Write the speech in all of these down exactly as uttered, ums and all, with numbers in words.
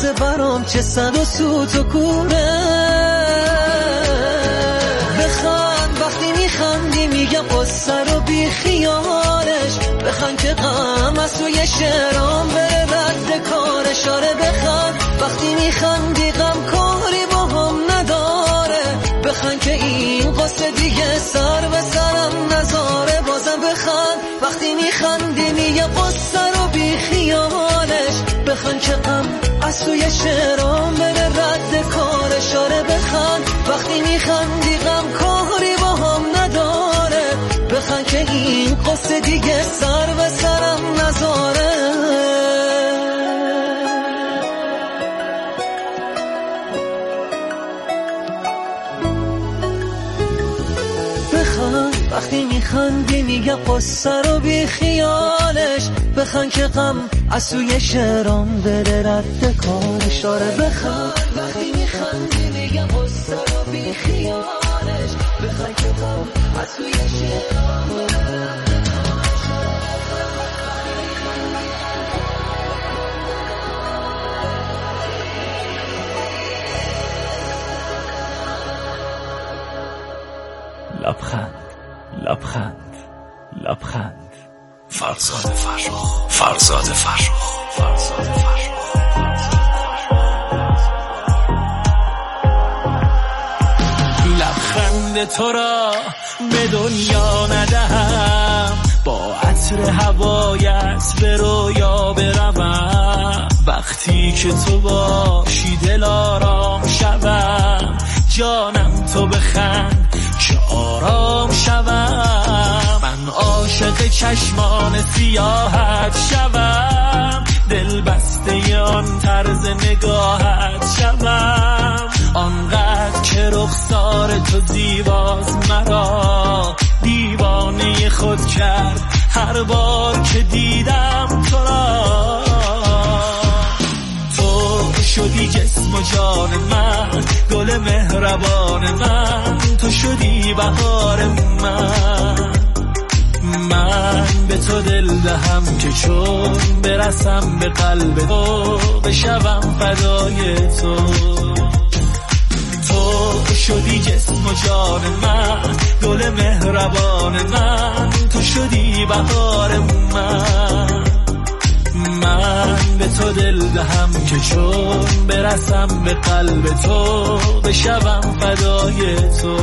واسه برام چه صد و سوت و کوره. بخند وقتی میخندی میگم قصه رو بی خیالش، بخند که غم از توی شعرام بره رد کارش. آره بخند وقتی میخندی غم کاری با هم نداره، بخند که این قصه دیگه سر به سرم نذاره. بازم بخند وقتی میخندی میگم قصه رو بی خیالش، بخند که غم از توی شعرام بره رد کارش. آره بخند وقتی میخندی غم کاری با هم نداره، بخند که این قصه دیگه سر به سرم نذاره. بخند وقتی میخندی میگم قصه رو بی خیالش، بخند که غم از توی شعرام بره رد کارش. آره بخند وقتی میخندی میگم قصه رو بی خیالش، بخند که غم از توی شعرام بره رد کارش. لبخند لبخند لبخند. فرزاد فرخ فرزاد فرخ فرزاد فرخ. لبخند تو را به دنیا ندهم، با عطر هوایت به رویا بروم. وقتی که تو باشی دل آرام شوم، جانم تو بخند که آرام شوم. من عاشق چشمان سیاحت شوم، دل بسته آن طرز نگاهت شوم. آنقدر که رخسار تو زیباست مرا دیوانه خود کرد هر بار که دیدم تو را. تو شدی جسم و جان من، گل مهربان من، تو شدی بهار من. من به تو دل دهم که چون برسم به قلب تو بشوم فدای تو. تو شدی جسم و جان من، گل مهربان من، تو شدی بهار من. من به تو دل دهم که چون برسم به قلب تو بشوم فدای تو.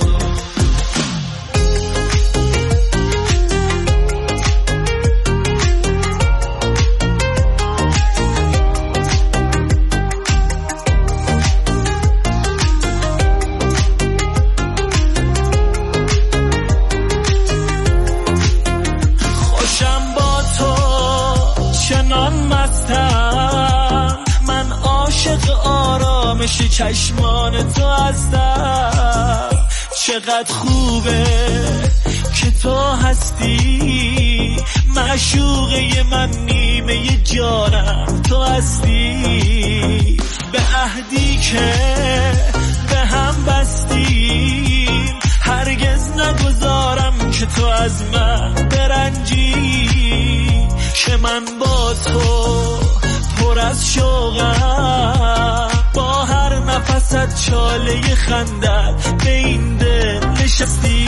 من عاشق آرامش چشمان تو هستم. چقدر خوبه که تو هستی، معشوقه من، نیمه جانم تو هستی. به عهدی که به هم بستیم هرگز نگذارم که تو از من برنجی. که من با تو پر از شوقم، با هر نفست چاله خندت به این دل نشستی.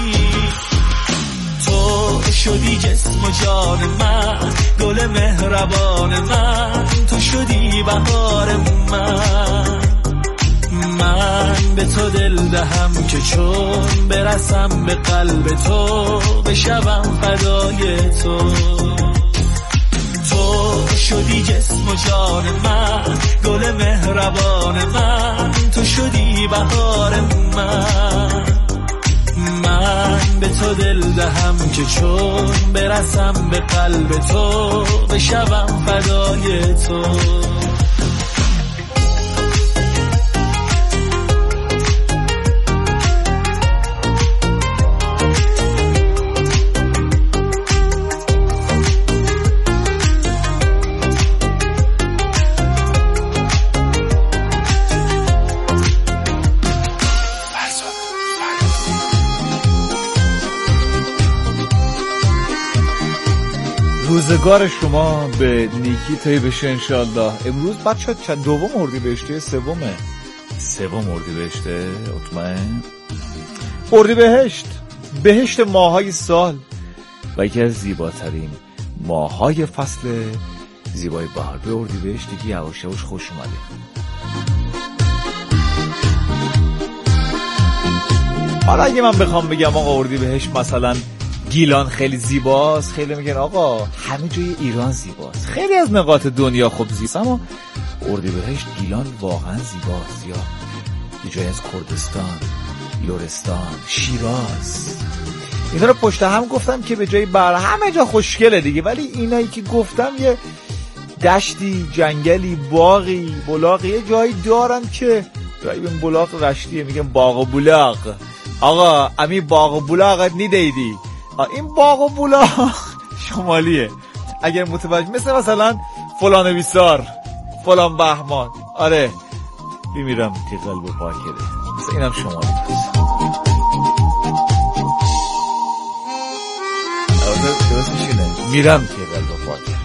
تو شدی جسم و جان من، گل مهربان من، تو شدی بهار من. من به تو دل دهم که چون برسم به قلب تو بشوم فدای تو. تو شدی جسم و جان من، گل مهربان من، تو شدی بهار من. من به تو دل دهم که چون برسم به قلب تو بشوم فدای تو. روزگار شما به نیکی طی بشه انشالله. امروز بچه چند دوم اردیبهشته سومه سوم اردیبهشته مطمئن اردیبهشت بهشت ماهای سال و یکی از زیباترین ماهای فصل زیبای بهار. به اردیبهشت دیگه یواش یواش خوش اومده. حالا اگه من بخوام بگم آقا اردیبهشت مثلا گیلان خیلی زیباست، خیلی میگن آقا همه جای ایران زیباست، خیلی از نقاط دنیا خوب زیباست، اما اردیبهشت گیلان واقعا زیباست. یا یه جای از کردستان، لرستان، شیراز، اینا رو پشت هم گفتم که به جای بر همه جا خوشگله دیگه، ولی اینایی که گفتم یه دشتی، جنگلی، باغی، بلاغی یه جایی دارن که جایی به بلاغ رشتیه میگن باغ و بلاغ. آقا امی باغ و بلاغت نیدیدی؟ این باغ و بلاغ شمالیه اگر متوجه، مثل مثلا فلان ویسار، فلان بهمان. آره بیمیرم تی قلب پاکره، مثل اینم شمالی هست. درستش اینه، میرم تی قلب پاکره.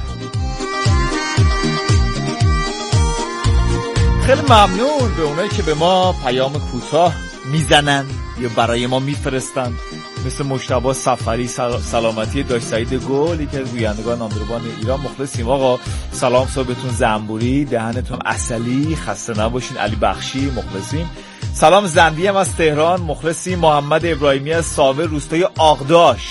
خیلی ممنون به اونایی که به ما پیام کوتاه میزنن یا برای ما میفرستن، مثل مجتبی سفری، سلامتی داش سعید گل، یکی از گویندگان نامداربان ایران. مخلصیم آقا، سلام، صبحتون زنبوری، دهنتون عسلی، خسته نباشین. علی بخشی مخلصیم. سلام زندی هم از تهران مخلصیم. محمد ابراهیمی از ساوه روستای آغداش.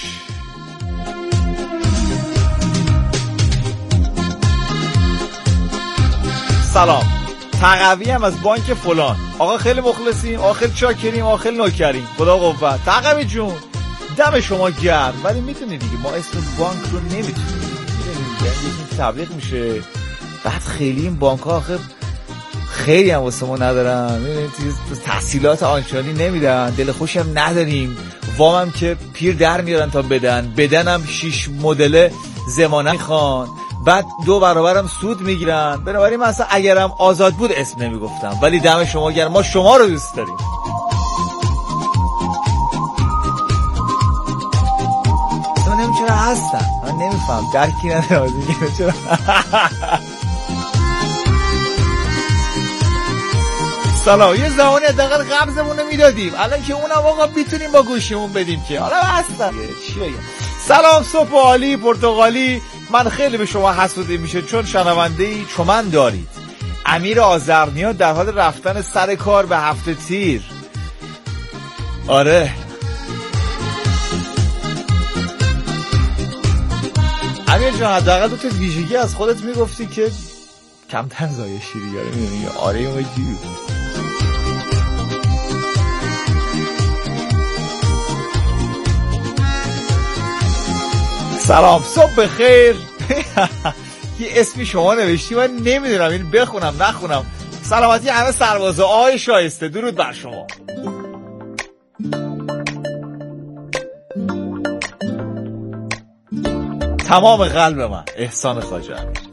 سلام تقوی هم از بانک فلان. آقا خیلی مخلصیم، آقا خیلی چاکریم، آقا خیلی نوکریم، خدا قوت. تقوی جون دم شما گرم، ولی میتونی دیگه ما اسم بانک رو نمیتونیم، میدونیم یکی تبلیغ میشه، بعد خیلی این بانک ها آخه خیلی هم واسه ما ندارن، میدونیم تحصیلات آنچنانی نمیدن، دل خوشی هم نداریم، وام هم که پیر در میارن تا بدن، بدن هم شیش مدل زمانه میخوان، بعد دو برابرم سود میگیرن. بنابراین مثلا اگرم آزاد بود اسم نمیگفتم، ولی دم شما گرم، ما شما رو دوست داریم. من نمیم چرا هستن، من نمیفهم، درکی ندارم دیگه چرا. سلام، یه زمانی حداقل قبضمون رو میدادیم، الان که اونم آقا میتونیم با گوشیمون بدیم که حالا هستن چی بگم. سلام صبح عالی پرتغالی. من خیلی به شما حسودی میشه چون شنونده‌ای چمن دارید. امیر آذرنیا در حال رفتن سر کار به هفته تیر. آره امیر جان، حداقل دو تا ویژگی از خودت میگفتی که کمتر زایه شیری یاره میدونی. آره اون جیو. سلام صبح بخیر. یه اسمی شما نوشتی من نمیدونم این بخونم نخونم. سلامتی همه سربازا، آقای شایسته، درود بر شما. تمام قلب من، احسان خواجه.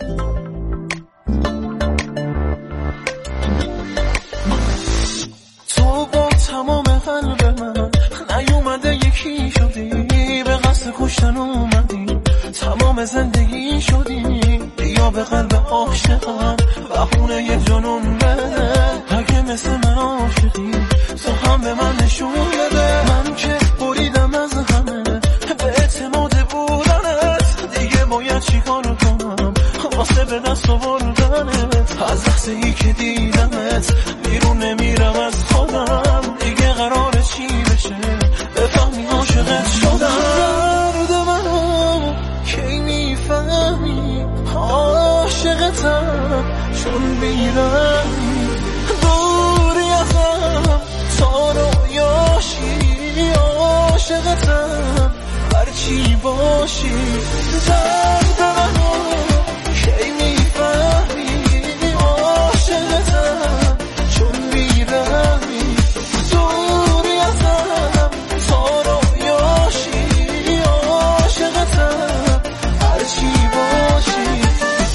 تو با تمام قلب من نیومده یکی شدی، به قصد کشتن اومدی، تمام زندگی شدی، بیا به قلب عاشقم بهونه یه جنون بده. اگه مثل من عاشقی تو هم به من نشون بده. من که بریدم از همه به اعتماد بودنت، دیگه باید چیکار کنم واسه به دست آوردنت. از لحظه ای که دیدمت بیرون نمیرم از خودم، دیگه قراره چی بشه بفهمی عاشقت شدم. درد منم کی میفهمی عاشقتم، چون میرمی دوری ازم تا رویاشی. عاشقتم هرچی باشی. درد منم کی میفهمی عاشقتم، چون میرمی دوری ازم تا رویاشی. عاشقتم هرچی باشی.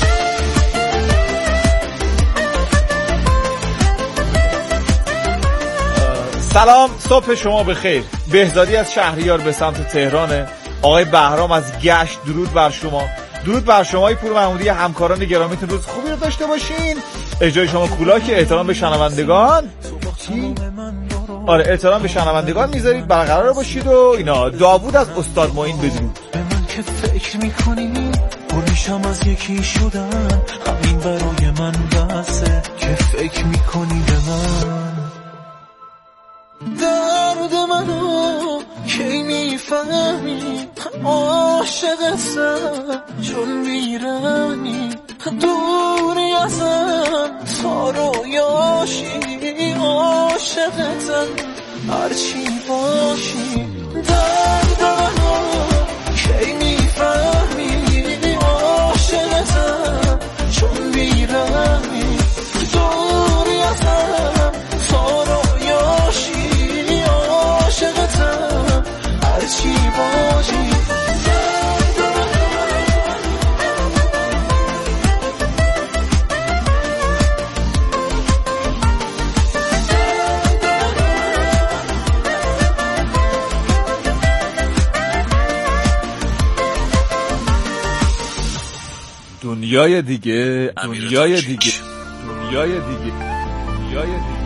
سلام صبح شما بخیر. بهزادی از شهریار به سمت تهرانه. آقای بهرام از گشت درود بر شما. درود بر شما پور محمودی، همکاران گرامیتون روز خوبی رو داشته باشین. اجرای شما کولاک، احترام به شنوندگان. چی؟ آره احترام به شنوندگان میذارید، برقرار باشید و اینا. داوود از استاد معین بدرود. به من که فکر میکنی پرشم از یکی شدن، همین برای من بسه که فکر میکنی به من. درد منو کی میفهمی، عاشقتم چون میرمی، دوری ازم تا رویاشی، عاشقتم هرچی باشی. درد منو کی میفهمی، عاشقتم چون میرمی، دوری ازم تا رویاشی، عاشقتم هرچی باشی. دنیای دیگه، دنیای دیگه، دنیای دیگه، دنیای دیگه.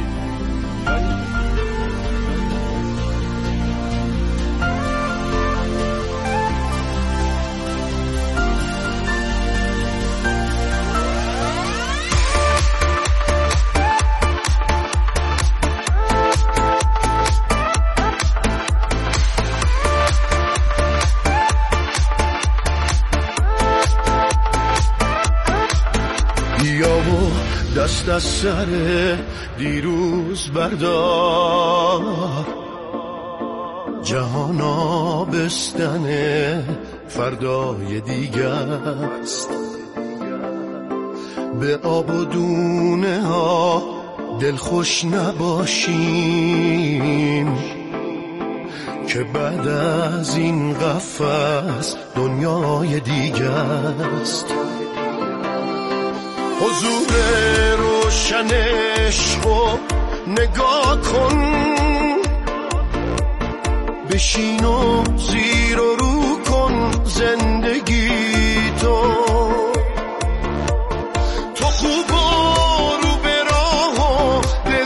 دست از سر دیروز بردار، جهان آبستن فردای دیگه است. به آب و دونه ها دلخوش نباشیم که بعد از این قفس دنیای دیگه است. حضور روشنش رو نگاه کن، بشین و زیر و رو کن زندگی تو. تو خوب و رو به راه و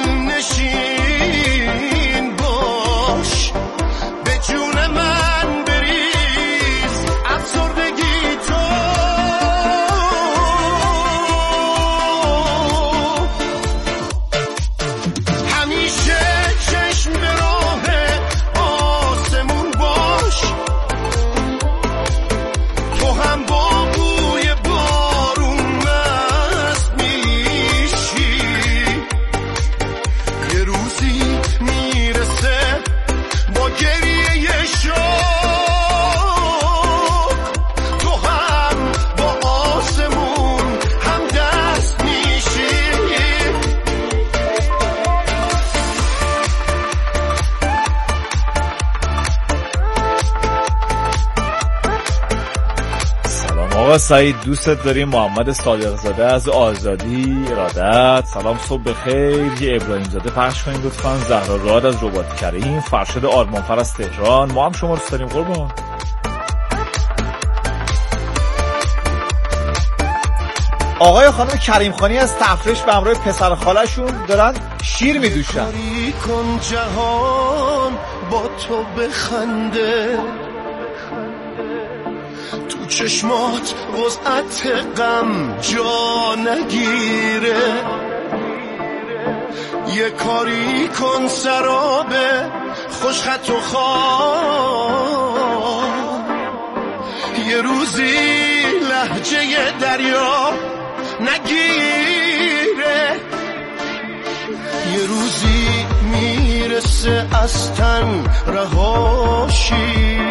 دلنشین باش، به جون من بریز افسردگی تو. آقا سعید دوستت داریم. محمد صادق زاده از آزادی ارادت. سلام صبح بخیر. یه ابراهیم زاده پخش کنید لطفاً. زهرا راد از رباط کریم. فرشاد آرمانفر از تهران. ما هم شما رو دوست داریم قربان. آقای خانم کریم خانی از تفرش به همراه پسر خالشون دارن شیر میدوشن. کن جهان با تو بخنده، تو چشمات وسعت غم جا نگیره. یه کاری کن سراب خوشخط و خواب، یه روزی لهجه دریا نگیره. یه روزی میرسه از تن رهاشی،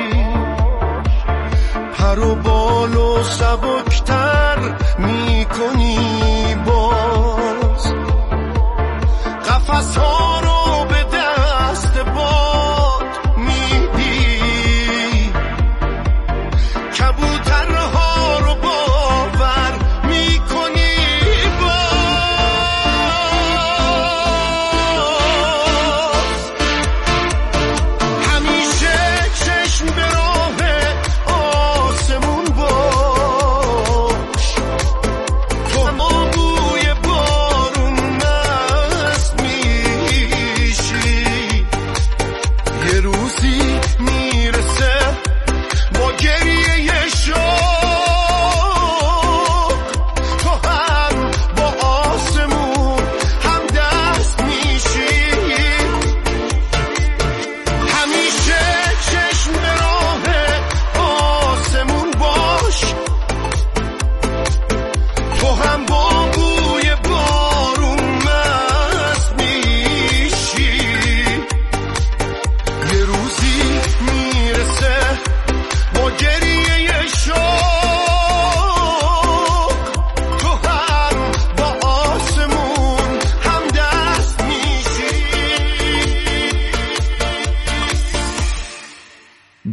پر و بال و سبکتر میکنی باز. قفس ها رو به دست باد میدی، کبوترها رو باور میکنی باز. همیشه چشم به راه آسمون باز،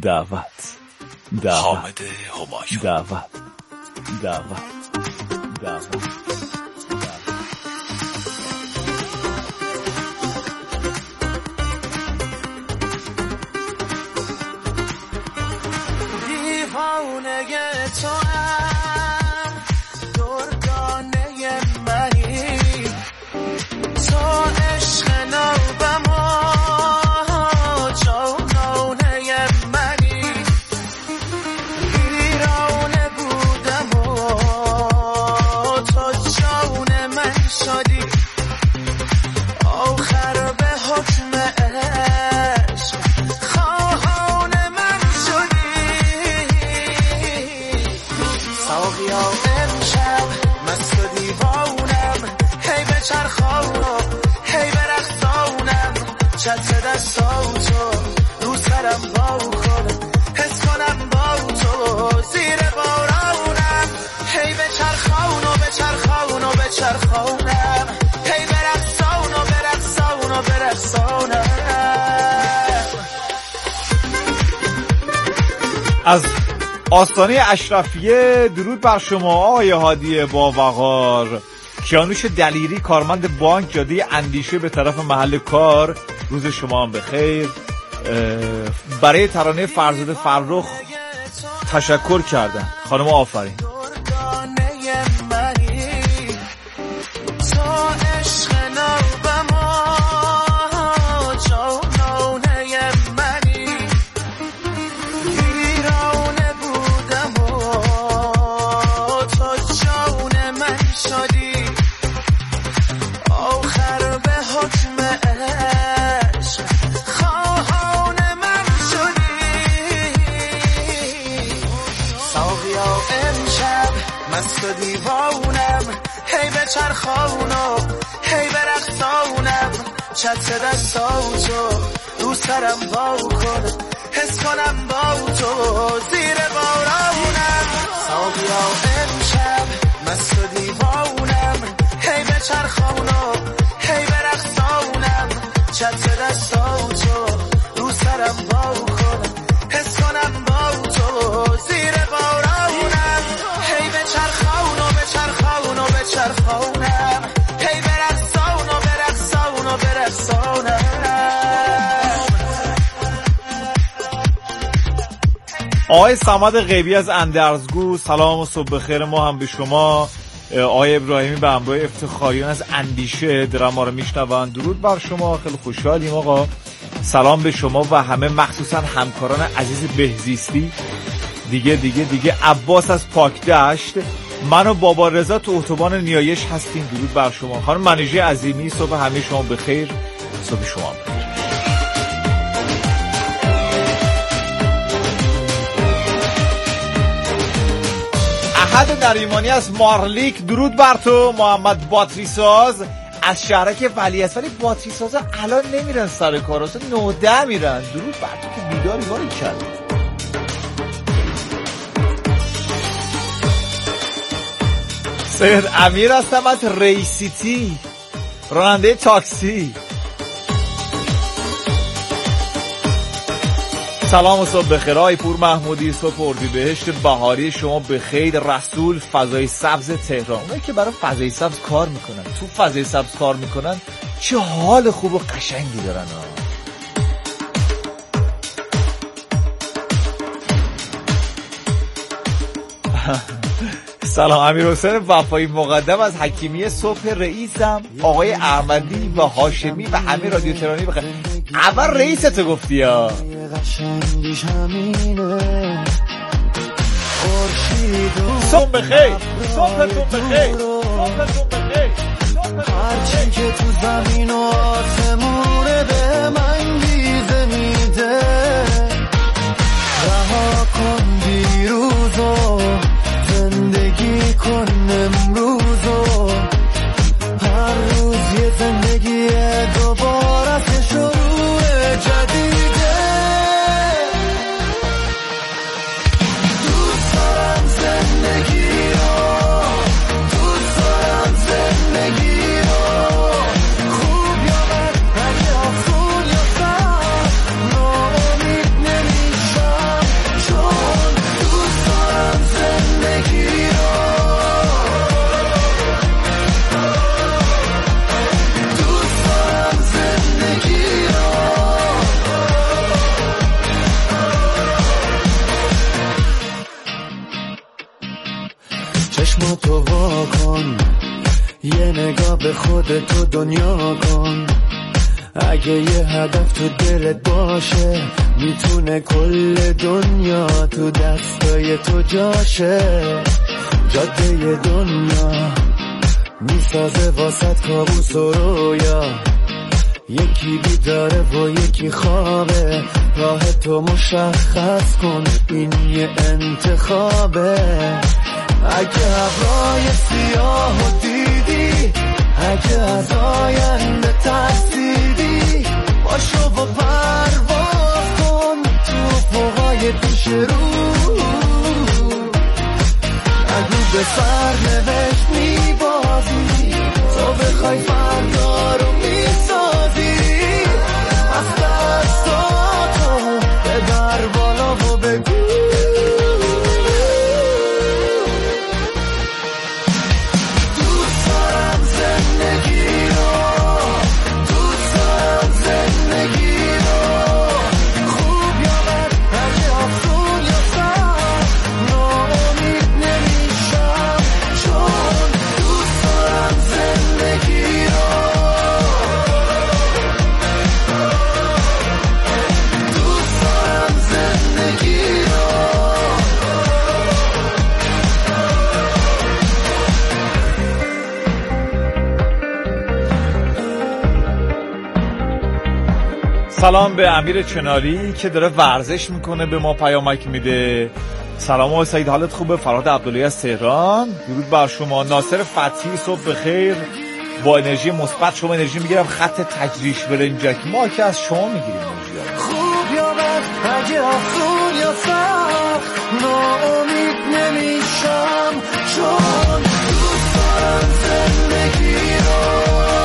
دعوت دعوت حامد همایون دعوت دعوت دعوت دیوانه تو هم دردانه منی، تو عشق نوبم و جانانه منی، ویرانه بودم و تو جان من شدی، آخر به حکم عشق خواهان من شدی. ساقیا امشب مست و دیوانم، هی به چرخانم هی به رقصانم، چتر دستاتو رو سرم با کنم، حس کنم با تو زیر بارانم، هی به چرخانم به چرخانم به چرخانم، هی به رقصانم به رقصانم به رقصانم. از آستانه اشرفیه درود بر شما آقای هادی باوقار. کیانوش دلیری، کارمند بانک، جاده اندیشه به طرف محل کار، روز شما هم بخیر. برای ترانه فرزاد فرخ تشکر کردن خانم، آفرین. مست و دیوانم، هی به چرخانم هی به رقصانم، چتر دستاتو رو سرم با کنم، حس کنم با تو زیر بارانم. ساقیا امشب مست و دیوانم، هی به چرخانم هی به رقصانم، چتر دستاتو رو سرم با کنم، حس کنم با تو زیر بارانم، هی به چرخانم به چرخانم به چرخانم، هی به رقصانم به رقصانم به رقصانم. آقای صمد غیبی از اندرزگو، سلام و صبح بخیر ما هم به شما. آقای ابراهیمی به همراه افتخاریان از اندیشه دارن ما رو میشنون، درود بر شما، خیلی خوشحالیم آقا. سلام به شما و همه، مخصوصا همکاران عزیز بهزیستی. دیگه دیگه دیگه عباس از پاکدشت، من و بابا رضا تو اتوبان نیایش هستیم، درود بر شما. خانم منیژه عظیمی، صبح همه شما بخیر، صبح شما بخیر. احد نریمانی از مارلیک، درود بر تو. محمد باتری ساز از شهرک ولیعصر، ولی باتری سازا الان نمیرن سر کار، اصلا نوده میرن، درود بر تو که بیداری باری کرد. سید امیر هستم از ریسیتی، راننده تاکسی. سلام و صبح بخیر آقای پور محمودی، صبح اردیبهشت بهاری شما بخیر. رسول فضای سبز تهران، اونایی که برای فضای سبز کار میکنن، تو فضای سبز کار میکنن، چه حال خوب و قشنگی دارن ها. سلام امیر حسین وفایی مقدم از حکیمی، صبح رئیسم آقای احمدی و هاشمی و همه رادیو تهرانی بخیر. اول رئیست گفتی ها. صبح بخیر، صبحتون بخیر، صبحتون بخیر. هرچی که تو زمین و آسمونه به من گیزه میده، رها کن دیروزو، زندگی کن امروزو، هر روز یه زندگی دوباره شروع جدیده. دوست دارم زندگی رو، دوست دارم زندگی رو، خوب یا بد، اگه آسون یا سخت، ناامید نمیشم، نگاه به خودتو دنیا کن. اگه یه هدف تو دلت باشه میتونه کل دنیا تو دستای تو جاشه. جاده دنیا میسازه واسط کابوس و رویا، یکی بیداره و یکی خوابه. راه تو مشخص کن، این یه انتخابه. اگه ابرای سیاه دیدی، اگه از آینده ترسیدی، باشو و پرواز کن تو فوقای پیش رو. اگه به سرنوشت میبازی، تو بخوای فردا رو میسازی. از دستاتو ببر بالا و بگو دوست دارم زندگی رو، دوست دارم زندگی رو. خوب یا بد، اگه آسون یا سخت، ناامید نمیشم، چون دوست دارم زندگی رو. دوست دارم زندگی رو. سلام به امیر چناری که داره ورزش میکنه، به ما پیامک میده. سلام آقای سعید، حالت خوبه؟ فرهاد عبداللهی از تهران، درود بر شما. ناصر فتحی، صبح بخیر، با انرژی مثبت شما انرژی میگیرم. خط تجریش برنجک، ما که از شما میگیریم انرژی. خوب یا بد، اگه آسون یا سخت، ناامید نمیشم، چون دوست دارم زندگی رو.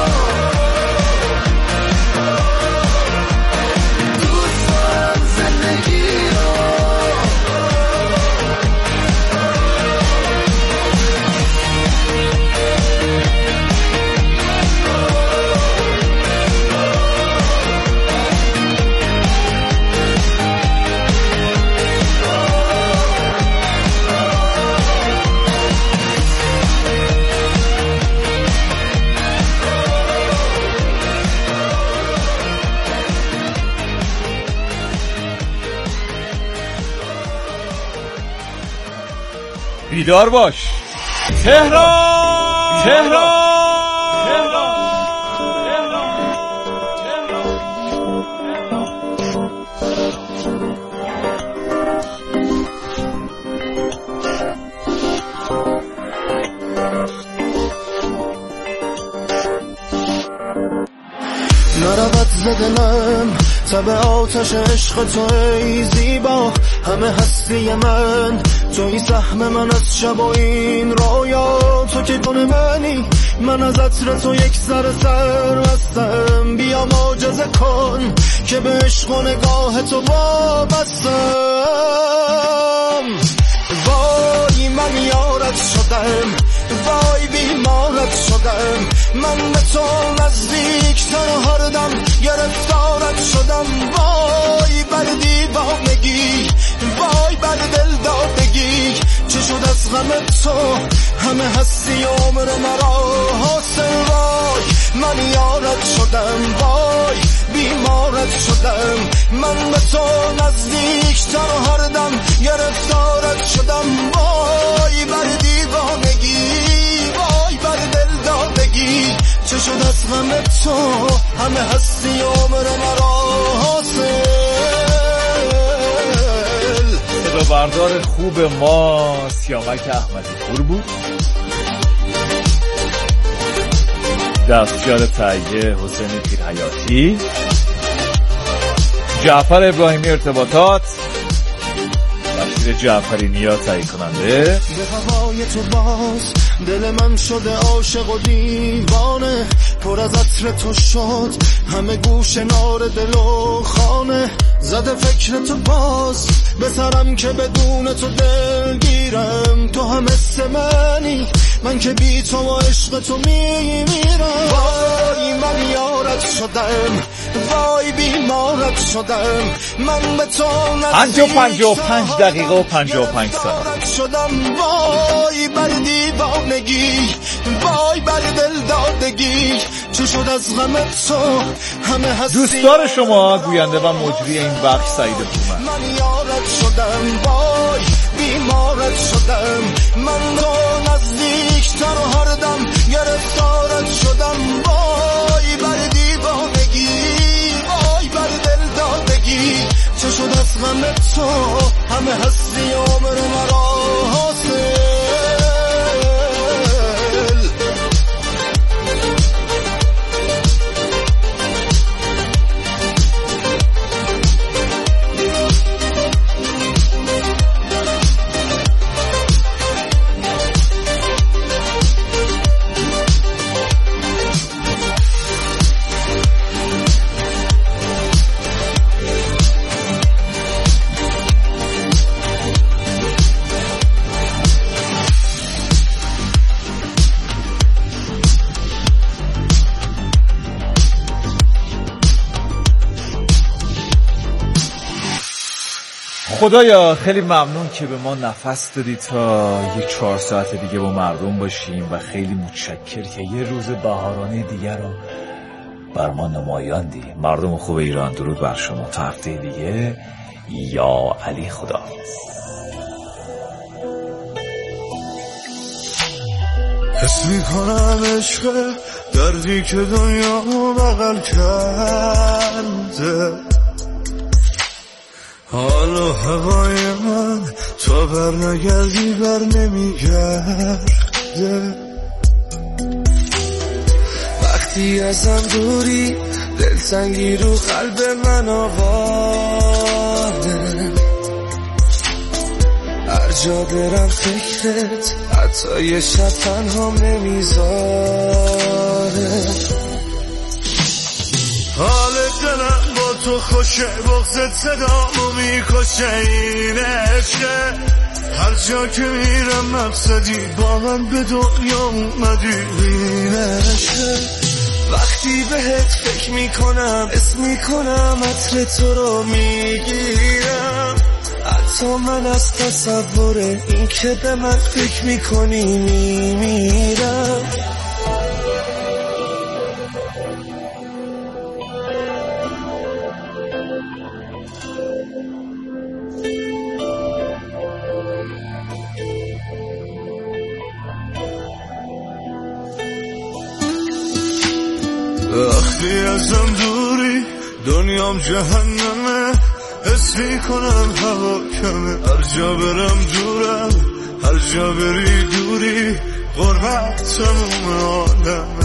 دوست دارم زندگی رو. بیدار باش تهران، تهران، نرود زدنم تب آتش عشق تو ای زیبا. همه هستی من توی سهم من از شب و این رویا. تو که دونه منی، من از عطر تو یک سر سر هستم. بیا معجزه کن که به عشق و نگاه تو وابستم. وای من یارت شدم، وای بیمارت شدم. من به تو نزدیکتر و هر دم گرفتارت شدم. وای بر دیوانگی، وای بر دل دادگی. چه شد از غم تو همه هستی عمر مرا حاصل. وای من یارت شدم، وای بیمارت شدم. من به تو نزدیکتر و هر دم گرفتارت شدم. وای بر دیوانگی، وای بر دل دادگی. چه شد از غم تو همه هستی عمر مرا حاصل. بردار خوب ما سیامک احمدی پور بود. دستیار تهیه حسین پیرحیاتی. جعفر ابراهیمی ارتباطات. بشیر جعفری نیا تهیه کننده. به هوای تو باز دل من شده عاشق و دیوانه. پر از عطر تو شد همه گوش نار دل و خانه. زده فکر تو باز به سرم که بدون تو دل گیرم. تو هم مثل منی، من که بی تو و عشق تو میمیرم. وای من یارت شدم، وای بیمارت شدم من به تو پنجاه و پنجاه و پنج دقیقه و پنجاه و پنج ثانیه شدم. وای بر دیوانگی، وای بر دل دادگی، چه شد از غم تو همه هستی. دوستدار شما گوینده و مجری این بخش سعید پورمن. من یارت شدم، وای بیمارت شدم، من تو نزدیکتر و هر دم گرفتارت شدم. وای بر دیوانگی، وای بر دل دادگی، چه شد از غم تو همه هستی عمر مرا حاصل. خدایا خیلی ممنون که به ما نفس دادی تا یک چهار ساعت دیگه با مردم باشیم و خیلی متشکر که یه روز بهارانه دیگه رو بر ما نمایاندی. مردم خوب ایران، درود بر شما. تا هفته دیگه، یا علی، خدا. حس میکنم عشق دردی که دنیا بغل کرده، حال و هوای من تو بر نگردی بر نمیگرده. وقتی ازم دوری دلتنگی رو قلب من آواره، هر جا برم فکرت حتی یه شب تنها نمیذاره. حال دلم با تو خوشه، بغضت صدامو میکشه، این عشقه هر جا که میرم مقصدی با من به دنیا اومدی. این عشقه وقتی بهت فکر میکنم اسم میکنم عطر تو رو میگیرم، حتی من از تصور این که به من فکر میکنی میمیرم. وقتی ازم دوری دنیام جهنمه، حس میکنم هوا کمه، هر جا برم دورم، هر جا بری دوری، غربت تموم عالمه.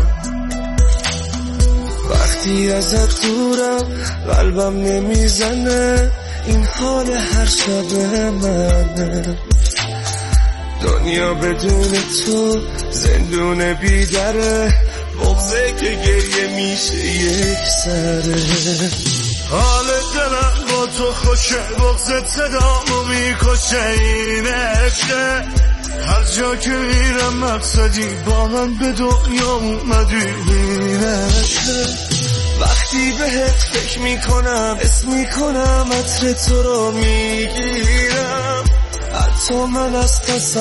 وقتی ازت دورم قلبم نمیزنه، این حال هر شب منه. دنیا بدون تو زندون بیدره، بغضه که گریه میشه یک سره. حال دلم با تو خوشه، بغضت صدامو میکشه، این عشقه هر جا که میرم مقصدی با من به دنیا اومدی. این عشقه وقتی بهت فکر میکنم اسم میکنم عطر تو رو میگیرم، حتی من از